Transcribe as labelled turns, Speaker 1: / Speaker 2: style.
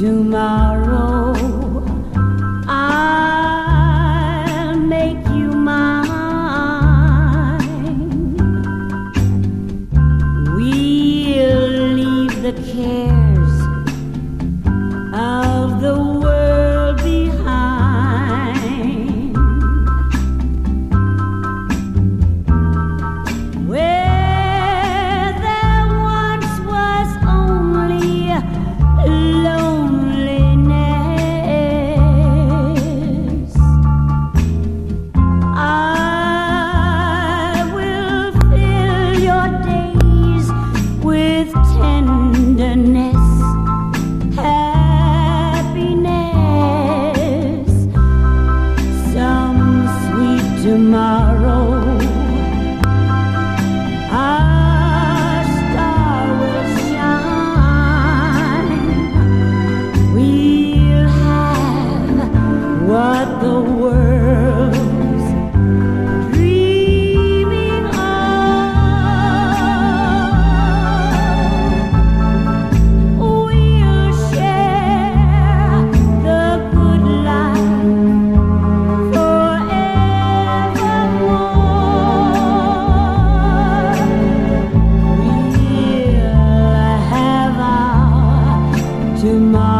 Speaker 1: tomorrow I'll make you mine. We'll leave the cares of the world behind. Where there once was only loneliness, I will fill your days with tenderness, happiness. Some sweet tomorrow our star will shine. We'll have what the world's dreaming of. We'll share the good life forevermore. We'll have our tomorrow.